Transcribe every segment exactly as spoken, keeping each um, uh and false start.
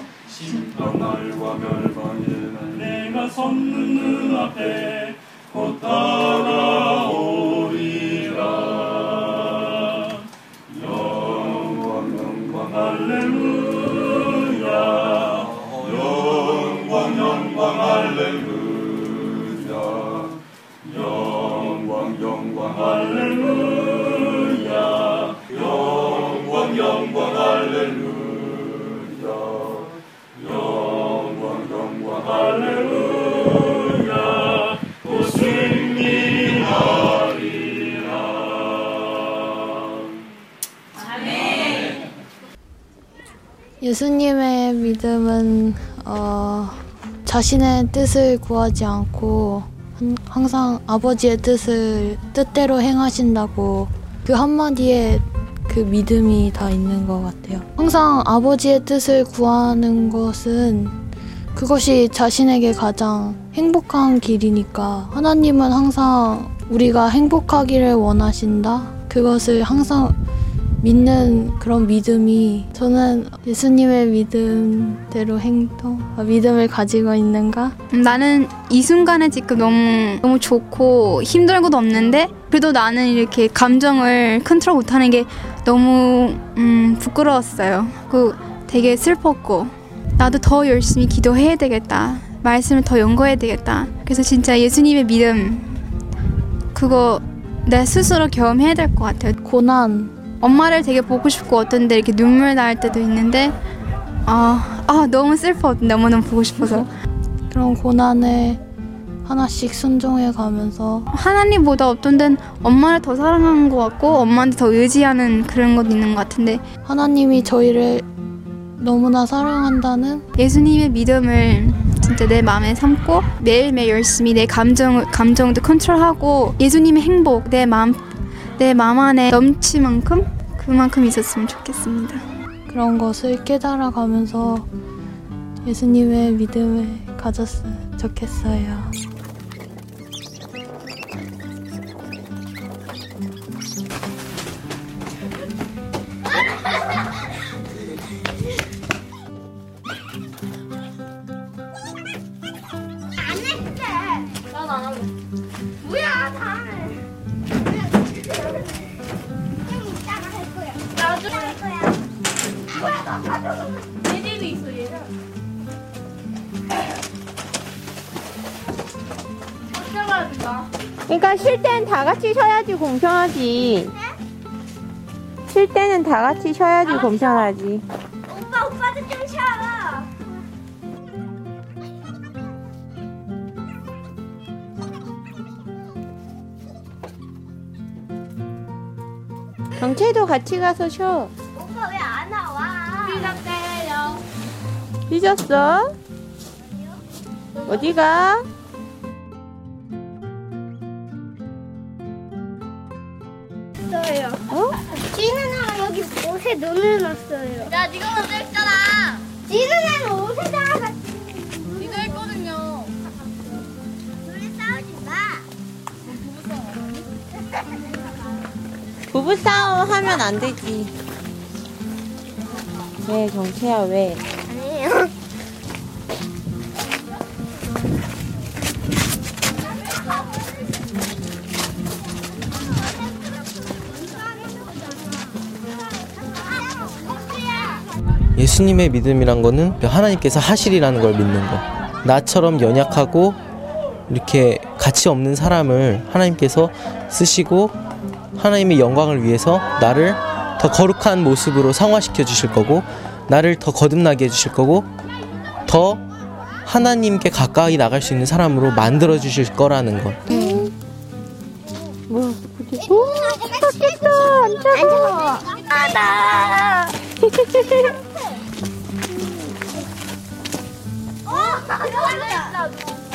심판날과 멸망의 날 내가 섰는 눈앞에 곧 다가오리라. 영광 영광 할렐루야. 영광 영광 할렐루야. 영광 영광 할렐루야. 영광 영광 할렐루야. 영광 영광 할렐루야. 또 승리하리라. 아멘. 예수님의 믿음은 어, 자신의 뜻을 구하지 않고 항상 아버지의 뜻을 뜻대로 행하신다고 그 한마디에 그 믿음이 다 있는 것 같아요. 항상 아버지의 뜻을 구하는 것은 그것이 자신에게 가장 행복한 길이니까 하나님은 항상 우리가 행복하기를 원하신다. 그것을 항상 믿는 그런 믿음이 저는 예수님의 믿음대로 행동, 믿음을 가지고 있는가? 나는 이 순간에 지금 너무 너무 좋고 힘든 것도 없는데 그래도 나는 이렇게 감정을 컨트롤 못하는 게 너무 음, 부끄러웠어요. 그 되게 슬펐고 나도 더 열심히 기도해야 되겠다. 말씀을 더 연구해야 되겠다. 그래서 진짜 예수님의 믿음 그거 내 스스로 경험해야 될 것 같아요. 고난 엄마를 되게 보고 싶고 어떤 데 이렇게 눈물 날 때도 있는데 아, 아 너무 슬퍼. 너무너무 보고 싶어서 그런 고난에 하나씩 순종해 가면서 하나님보다 어떤 데는 엄마를 더 사랑하는 것 같고 엄마한테 더 의지하는 그런 것도 있는 것 같은데 하나님이 저희를 너무나 사랑한다는 예수님의 믿음을 진짜 내 마음에 삼고 매일매일 열심히 내 감정, 감정도 컨트롤하고 예수님의 행복 내 마음 내 마음 안에 넘칠 만큼 그만큼 있었으면 좋겠습니다. 그런 것을 깨달아가면서 예수님의 믿음을 가졌으면 좋겠어요. 안 했대. 나도 안 할래. 뭐야 다. 얘들도 있어 얘들. 어쩌면 된다. 그러니까 쉴 때는 다 같이 쉬어야지 공평하지. 쉴 때는 다 같이 쉬어야지 공평하지. 오빠 오빠도 좀 쉬어. 경채도 같이 가서 쉬어. 오빠 왜 안 나와? 삐졌대요. 삐졌어? 어디가? 있어요. 어? 지누나가 여기 옷에 눈을 넣었어요. 야, 네가 먼저 했잖아. 지누나는 옷에다가 네가 했거든요. 둘이 싸우지 마. 부부싸움 하면 안 되지. 왜 경채야 왜? 아니에요. 예수님의 믿음이란 거는 하나님께서 하시리라는 걸 믿는 거. 나처럼 연약하고 이렇게 가치 없는 사람을 하나님께서 쓰시고 하나님의 영광을 위해서 나를 더 거룩한 모습으로 성화시켜 주실 거고 나를 더 거듭나게 해주실 거고 더 하나님께 가까이 나갈 수 있는 사람으로 만들어 주실 거라는 것. 응. 뭐야? 오, 춥겠다. 안 차가워. 아, 나. 어, 나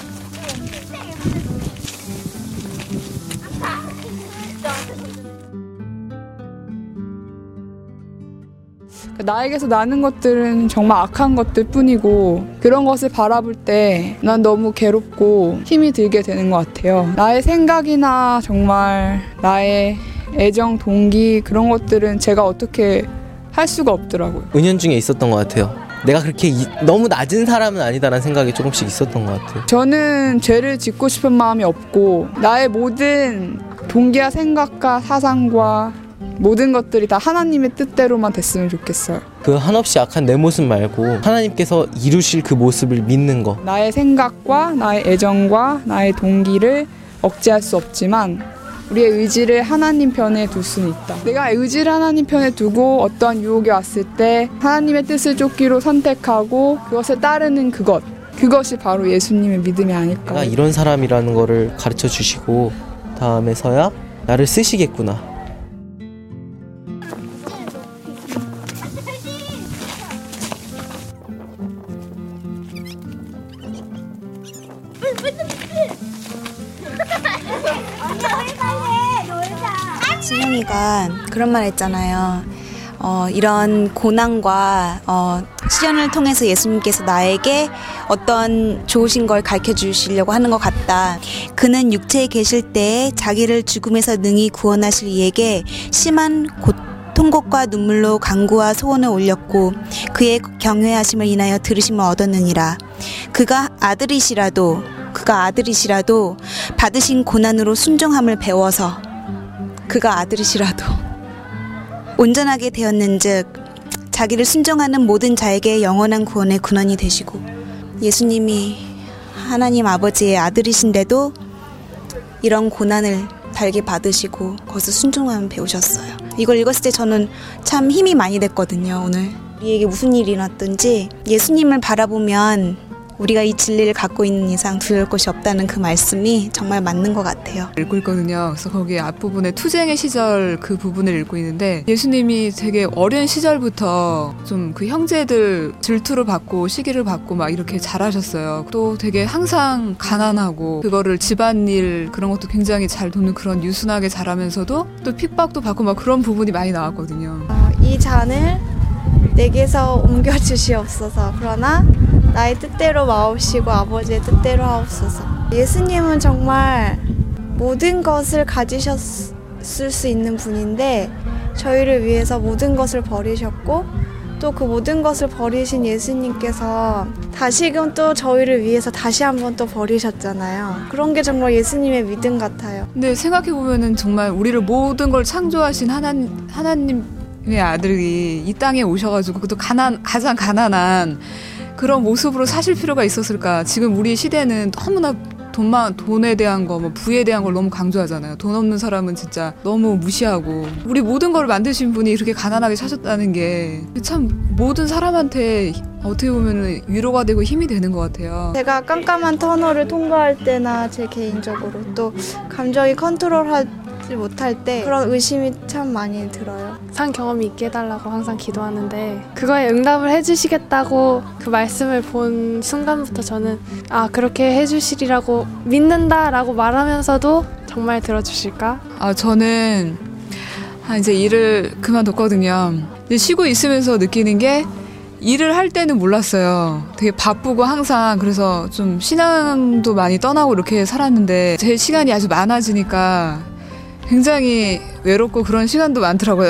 나에게서 나는 것들은 정말 악한 것들 뿐이고 그런 것을 바라볼 때 난 너무 괴롭고 힘이 들게 되는 것 같아요. 나의 생각이나 정말 나의 애정, 동기 그런 것들은 제가 어떻게 할 수가 없더라고요. 은연중에 있었던 것 같아요. 내가 그렇게 이, 너무 낮은 사람은 아니다라는 생각이 조금씩 있었던 것 같아요. 저는 죄를 짓고 싶은 마음이 없고 나의 모든 동기와 생각과 사상과 모든 것들이 다 하나님의 뜻대로만 됐으면 좋겠어요. 그 한없이 악한 내 모습 말고 하나님께서 이루실 그 모습을 믿는 거. 나의 생각과 나의 애정과 나의 동기를 억제할 수 없지만 우리의 의지를 하나님 편에 둘 수는 있다. 내가 의지를 하나님 편에 두고 어떠한 유혹이 왔을 때 하나님의 뜻을 쫓기로 선택하고 그것을 따르는 그것, 그것이 바로 예수님의 믿음이 아닐까. 내가 이런 사람이라는 거를 가르쳐 주시고 다음에서야 나를 쓰시겠구나. 신영이가 그런 말 했잖아요. 어, 이런 고난과 어, 시련을 통해서 예수님께서 나에게 어떤 좋으신 걸 가르쳐 주시려고 하는 것 같다. 그는 육체에 계실 때에 자기를 죽음에서 능히 구원하실 이에게 심한 고통곡과 눈물로 간구와 소원을 올렸고 그의 경외하심을 인하여 들으심을 얻었느니라. 그가 아들이시라도 그가 아들이시라도 받으신 고난으로 순종함을 배워서 그가 아들이시라도 온전하게 되었는즉 자기를 순종하는 모든 자에게 영원한 구원의 근원이 되시고 예수님이 하나님 아버지의 아들이신데도 이런 고난을 달게 받으시고 거기서 순종함을 배우셨어요. 이걸 읽었을 때 저는 참 힘이 많이 됐거든요. 오늘 우리에게 무슨 일이 일어났든지 예수님을 바라보면 우리가 이 진리를 갖고 있는 이상 두려울 것이 없다는 그 말씀이 정말 맞는 것 같아요. 읽고 있거든요. 그래서 거기 앞부분에 투쟁의 시절 그 부분을 읽고 있는데 예수님이 되게 어린 시절부터 좀 그 형제들 질투를 받고 시기를 받고 막 이렇게 잘하셨어요. 또 되게 항상 가난하고 그거를 집안일 그런 것도 굉장히 잘 돕는 그런 유순하게 잘하면서도 또 핍박도 받고 막 그런 부분이 많이 나왔거든요. 어, 이 잔을 내게서 옮겨주시옵소서. 그러나 나의 뜻대로 마옵시고 아버지의 뜻대로 하옵소서. 예수님은 정말 모든 것을 가지셨을 수 있는 분인데 저희를 위해서 모든 것을 버리셨고 또 그 모든 것을 버리신 예수님께서 다시금 또 저희를 위해서 다시 한번 또 버리셨잖아요. 그런 게 정말 예수님의 믿음 같아요. 근데 생각해보면은 정말 우리를 모든 걸 창조하신 하나님, 하나님의 아들이 이 땅에 오셔가지고 그것도 가난, 가장 가난한 그런 모습으로 사실 필요가 있었을까? 지금 우리 시대는 너무나 돈만, 돈에 대한 거, 뭐 부에 대한 걸 너무 강조하잖아요. 돈 없는 사람은 진짜 너무 무시하고 우리 모든 걸 만드신 분이 이렇게 가난하게 사셨다는 게 참 모든 사람한테 어떻게 보면 위로가 되고 힘이 되는 것 같아요. 제가 깜깜한 터널을 통과할 때나 제 개인적으로 또 감정이 컨트롤하지 못할 때 그런 의심이 참 많이 들어요. 산 경험이 있게 해달라고 항상 기도하는데 그거에 응답을 해주시겠다고 그 말씀을 본 순간부터 저는 아 그렇게 해주시리라고 믿는다라고 말하면서도 정말 들어주실까? 아 저는 아, 이제 일을 그만뒀거든요. 이제 쉬고 있으면서 느끼는 게 일을 할 때는 몰랐어요. 되게 바쁘고 항상 그래서 좀 신앙도 많이 떠나고 이렇게 살았는데 제 시간이 아주 많아지니까 굉장히 외롭고 그런 시간도 많더라고요.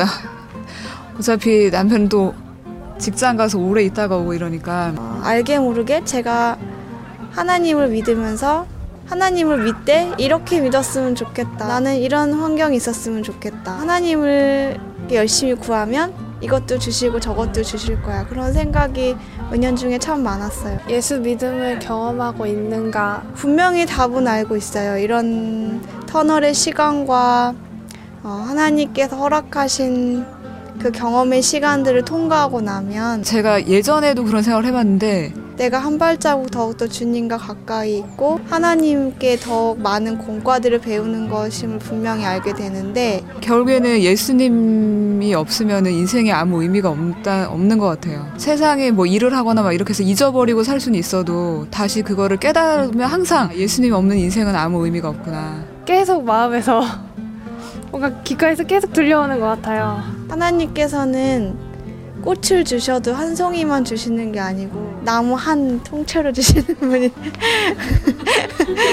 어차피 남편은 또 직장 가서 오래 있다가 오고 이러니까 어, 알게 모르게 제가 하나님을 믿으면서 하나님을 믿되 이렇게 믿었으면 좋겠다. 나는 이런 환경이 있었으면 좋겠다. 하나님을 열심히 구하면 이것도 주시고 저것도 주실 거야. 그런 생각이 은연중에 참 많았어요. 예수 믿음을 경험하고 있는가? 분명히 답은 알고 있어요. 이런 터널의 시간과 어, 하나님께서 허락하신 그 경험의 시간들을 통과하고 나면 제가 예전에도 그런 생각을 해봤는데 내가 한 발자국 더욱더 주님과 가까이 있고 하나님께 더욱 많은 공과들을 배우는 것임을 분명히 알게 되는데 결국에는 예수님이 없으면 인생에 아무 의미가 없다, 없는 것 같아요. 세상에 뭐 일을 하거나 막 이렇게 해서 잊어버리고 살 수는 있어도 다시 그거를 깨달으면 항상 예수님 없는 인생은 아무 의미가 없구나. 계속 마음에서 뭔가 귓가에서 계속 들려오는 것 같아요. 하나님께서는 꽃을 주셔도 한 송이만 주시는 게 아니고 나무 한 통째로 주시는 분이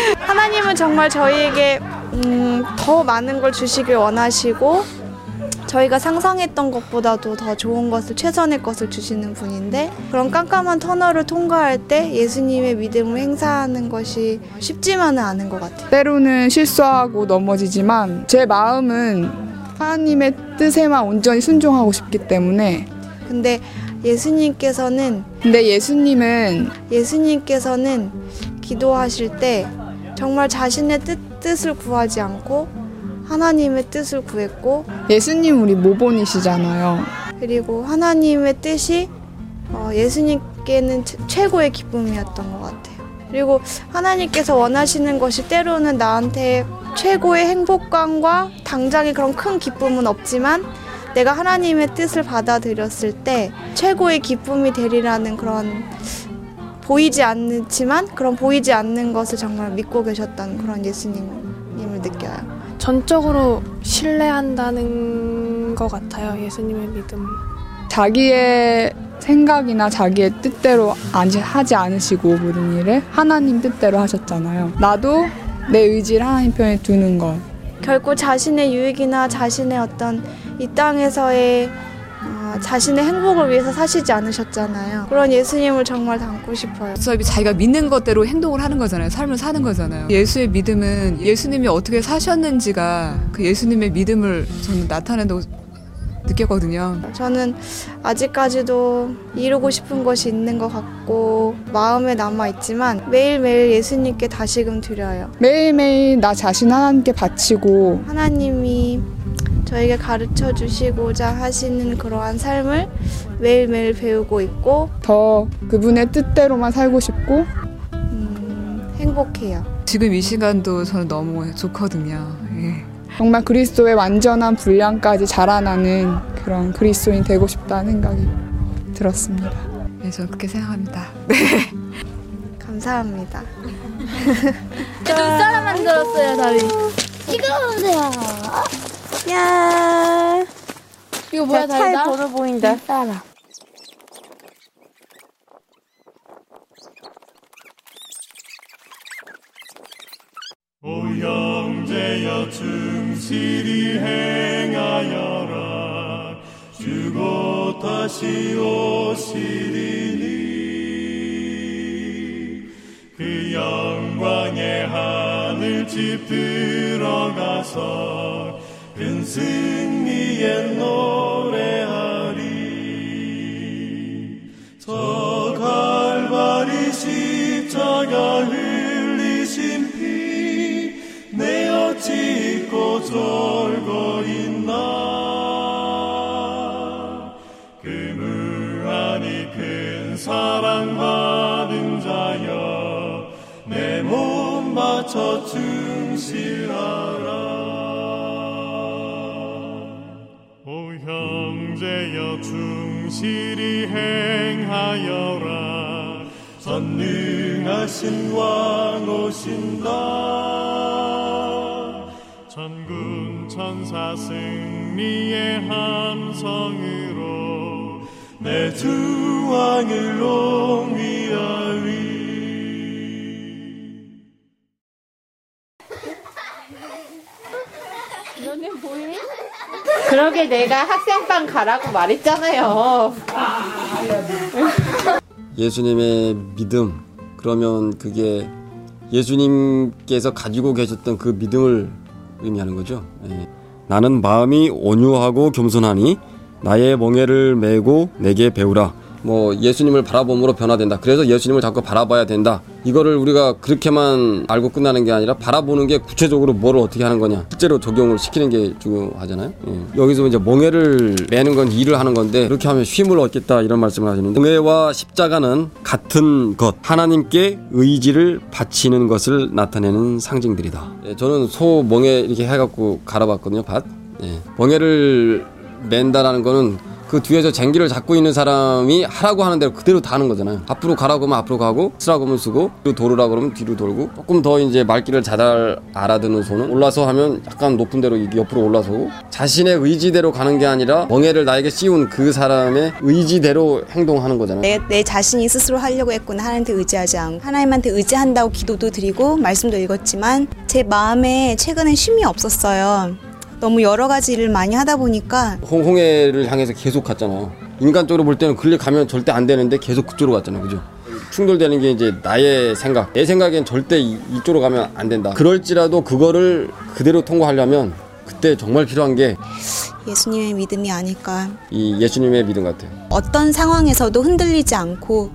하나님은 정말 저희에게 음, 더 많은 걸 주시길 원하시고 저희가 상상했던 것보다도 더 좋은 것을, 최선의 것을 주시는 분인데 그런 깜깜한 터널을 통과할 때 예수님의 믿음을 행사하는 것이 쉽지만은 않은 것 같아요. 때로는 실수하고 넘어지지만 제 마음은 하나님의 뜻에만 온전히 순종하고 싶기 때문에. 근데 예수님께서는 근데 예수님은 예수님께서는 기도하실 때 정말 자신의 뜻, 뜻을 구하지 않고 하나님의 뜻을 구했고, 예수님 우리 모본이시잖아요. 그리고 하나님의 뜻이 어, 예수님께는 최고의 기쁨이었던 것 같아요. 그리고 하나님께서 원하시는 것이 때로는 나한테 최고의 행복감과 당장의 그런 큰 기쁨은 없지만 내가 하나님의 뜻을 받아들였을 때 최고의 기쁨이 되리라는 그런 보이지 않지만 그런 보이지 않는 것을 정말 믿고 계셨던 그런 예수님을 느껴요. 전적으로 신뢰한다는 것 같아요. 예수님의 믿음. 자기의 생각이나 자기의 뜻대로 하지 않으시고 모든 일을 하나님 뜻대로 하셨잖아요. 나도 내 의지를 하나님 편에 두는 것. 결코 자신의 유익이나 자신의 어떤 이 땅에서의 어, 자신의 행복을 위해서 사시지 않으셨잖아요. 그런 예수님을 정말 닮고 싶어요. 어차피 자기가 믿는 것대로 행동을 하는 거잖아요. 삶을 사는 거잖아요. 예수의 믿음은 예수님이 어떻게 사셨는지가 그 예수님의 믿음을 저는 나타낸다고 느꼈거든요. 저는 아직까지도 이루고 싶은 것이 있는 것 같고 마음에 남아있지만 매일매일 예수님께 다시금 드려요. 매일매일 나 자신 하나님께 바치고 하나님이 저에게 가르쳐 주시고자 하시는 그러한 삶을 매일매일 배우고 있고 더 그분의 뜻대로만 살고 싶고 음, 행복해요. 지금 이 시간도 저는 너무 좋거든요. 예. 정말 그리스도의 완전한 분량까지 자라나는 그런 그리스도인 되고 싶다는 생각이 들었습니다. 네, 저는 그렇게 생각합니다. 네. 감사합니다. 눈사람 만들었어요, 다리. 이거 보세요. 야, 이거 뭐야, 다리다? 차에 번호 보인다. 따라. 오 형제여 충실히 행하여라. 주곧 다시 오시리니 그 영광의 하늘집 들어가서 큰 승리에 노래하리. 저 갈바리 십자가 흘리신 피 내 어찌 잊고 졸고 있나. 그 무한히 큰 사랑 받은 자여 내 몸 바쳐 충실하라. 오 형제여 충실히 행하여라. 전능하신 왕 오신다. 천군 천사 승리의 함성으로 내 주 왕을 옹위하리. 너네 뭐해? 그러게 내가 학생방 가라고 말했잖아요. 예수님의 믿음, 그러면 그게 예수님께서 가지고 계셨던 그 믿음을 의미하는 거죠. 예. 나는 마음이 온유하고 겸손하니 나의 멍에를 메고 내게 배우라. 뭐 예수님을 바라봄으로 변화된다. 그래서 예수님을 자꾸 바라봐야 된다. 이거를 우리가 그렇게만 알고 끝나는 게 아니라 바라보는 게 구체적으로 뭐를 어떻게 하는 거냐, 실제로 적용을 시키는 게 중요하잖아요. 예. 여기서 이제 멍에를 매는 건 일을 하는 건데 그렇게 하면 쉼을 얻겠다 이런 말씀을 하시는데, 멍에와 십자가는 같은 것, 하나님께 의지를 바치는 것을 나타내는 상징들이다. 예, 저는 소 멍에 이렇게 해갖고 갈아봤거든요, 밭. 예. 멍에를 맨다라는 거는 그 뒤에서 쟁기를 잡고 있는 사람이 하라고 하는 대로 그대로 다 하는 거잖아요. 앞으로 가라고 하면 앞으로 가고, 쓰라고 하면 쓰고, 뒤로 돌으라고 그러면 뒤로 돌고, 조금 더 이제 말귀를 잘 알아듣는 소는 올라서 하면 약간 높은 데로 옆으로 올라서고, 자신의 의지대로 가는 게 아니라 멍에를 나에게 씌운 그 사람의 의지대로 행동하는 거잖아요. 내, 내 자신이 스스로 하려고 했구나. 하나님한테 의지하지 않고 하나님한테 의지한다고 기도도 드리고 말씀도 읽었지만 제 마음에 최근에 쉼이 없었어요. 너무 여러 가지를 많이 하다 보니까 홍, 홍해를 향해서 계속 갔잖아요. 인간적으로 볼 때는 그리 가면 절대 안 되는데 계속 그쪽으로 갔잖아요. 그죠? 충돌되는 게 이제 나의 생각, 내 생각엔 절대 이, 이쪽으로 가면 안 된다. 그럴지라도 그거를 그대로 통과하려면 그때 정말 필요한 게 예수님의 믿음이 아닐까. 이 예수님의 믿음 같아요. 어떤 상황에서도 흔들리지 않고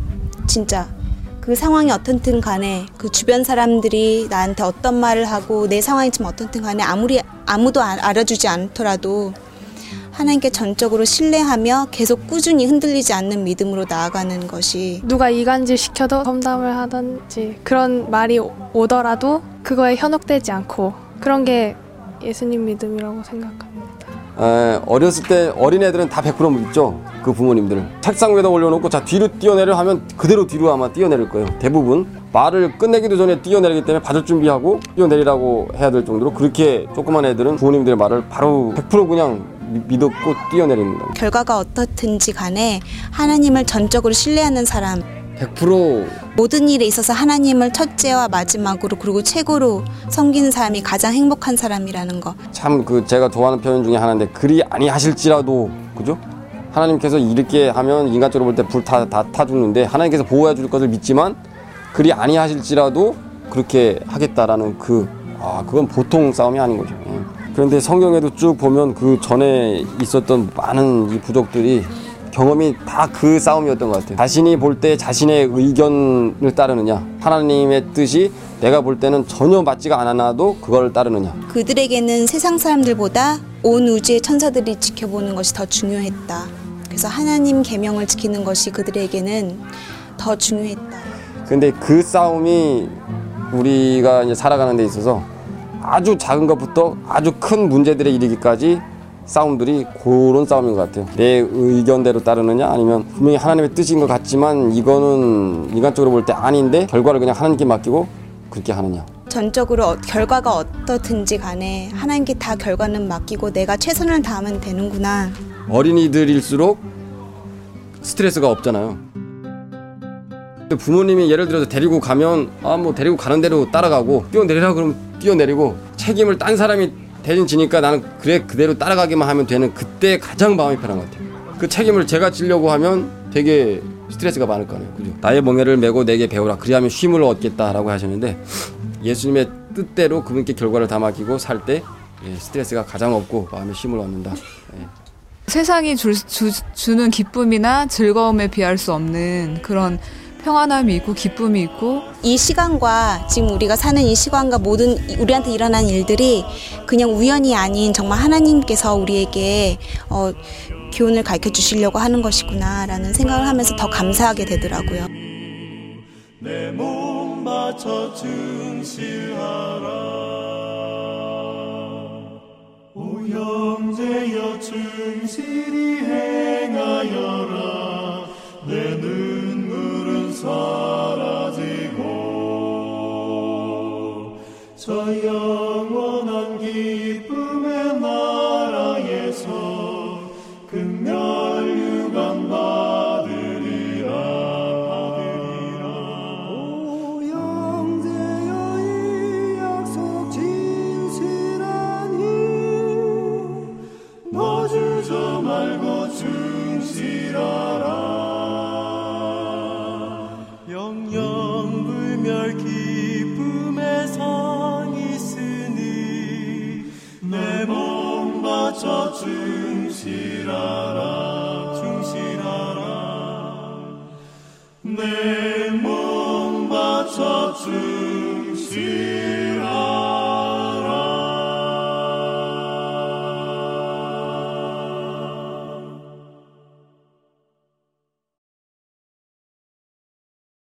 진짜 그 상황이 어떻든 간에 그 주변 사람들이 나한테 어떤 말을 하고 내 상황이 좀 어떻든 간에 아무리 아무도 알아주지 않더라도 하나님께 전적으로 신뢰하며 계속 꾸준히 흔들리지 않는 믿음으로 나아가는 것이 누가 이간질 시켜도 험담을 하든지 그런 말이 오더라도 그거에 현혹되지 않고 그런 게 예수님 믿음이라고 생각합니다. 에, 어렸을 때 어린애들은 다 백 퍼센트 믿죠. 그 부모님들은 책상 위에다 올려놓고 자 뒤로 뛰어내려 하면 그대로 뒤로 아마 뛰어내릴 거예요. 대부분 말을 끝내기도 전에 뛰어내리기 때문에 받을 준비하고 뛰어내리라고 해야 될 정도로 그렇게 조그만 애들은 부모님들의 말을 바로 백 퍼센트 그냥 믿었고 뛰어내립니다. 결과가 어떻든지 간에 하나님을 전적으로 신뢰하는 사람, 백 퍼센트 모든 일에 있어서 하나님을 첫째와 마지막으로 그리고 최고로 섬기는 사람이 가장 행복한 사람이라는 거. 참 그 제가 좋아하는 표현 중에 하나인데 그리 아니하실지라도 그죠? 하나님께서 이렇게 하면 인간적으로 볼 때 불 다 다 타 죽는데 하나님께서 보호해 줄 것을 믿지만 그리 아니하실지라도 그렇게 하겠다라는 그 아 그건 보통 싸움이 아닌 거죠. 예. 그런데 성경에도 쭉 보면 그 전에 있었던 많은 이 부족들이 경험이 다 그 싸움이었던 것 같아요. 자신이 볼 때 자신의 의견을 따르느냐, 하나님의 뜻이 내가 볼 때는 전혀 맞지가 않아도 그걸 따르느냐. 그들에게는 세상 사람들보다 온 우주의 천사들이 지켜보는 것이 더 중요했다. 그래서 하나님 계명을 지키는 것이 그들에게는 더 중요했다. 근데 그 싸움이 우리가 이제 살아가는 데 있어서 아주 작은 것부터 아주 큰 문제들에 이르기까지 싸움들이 그런 싸움인 것 같아요. 내 의견대로 따르느냐 아니면 분명히 하나님의 뜻인 것 같지만 이거는 인간적으로 볼 때 아닌데 결과를 그냥 하나님께 맡기고 그렇게 하느냐. 전적으로 결과가 어떻든지 간에 하나님께 다 결과는 맡기고 내가 최선을 다하면 되는구나. 어린이들일수록 스트레스가 없잖아요. 부모님이 예를 들어서 데리고 가면 아 뭐 데리고 가는 대로 따라가고 뛰어내리라 그러면 뛰어내리고 책임을 딴 사람이 대신 지니까 나는 그래 그대로 따라가기만 하면 되는 그때 가장 마음이 편한 것 같아요. 그 책임을 제가 지려고 하면 되게 스트레스가 많을 거 아니에요. 그죠? 나의 멍에를 메고 내게 배우라 그리하면 쉼을 얻겠다라고 하셨는데 예수님의 뜻대로 그분께 결과를 다 맡기고 살 때 예, 스트레스가 가장 없고 마음에 쉼을 얻는다. 예. 세상이 줄, 주, 주는 기쁨이나 즐거움에 비할 수 없는 그런 평안함이 있고 기쁨이 있고 이 시간과 지금 우리가 사는 이 시간과 모든 우리한테 일어난 일들이 그냥 우연이 아닌 정말 하나님께서 우리에게 어, 교훈을 가르쳐 주시려고 하는 것이구나라는 생각을 하면서 더 감사하게 되더라고요. 내 몸 바쳐 충실하라 오 형제여 충실히 행하여라 내 눈물은 사라지고 저 영원한 기쁨의 나라에서 금멸유관 받으리라 받으리라 오 형제여 이 약속 진실하니 놔주저 말고 충실하라 영영불멸 기쁨의 상 있으니 내 몸 바쳐 충실하라 충실하라 내 몸 바쳐 충실하라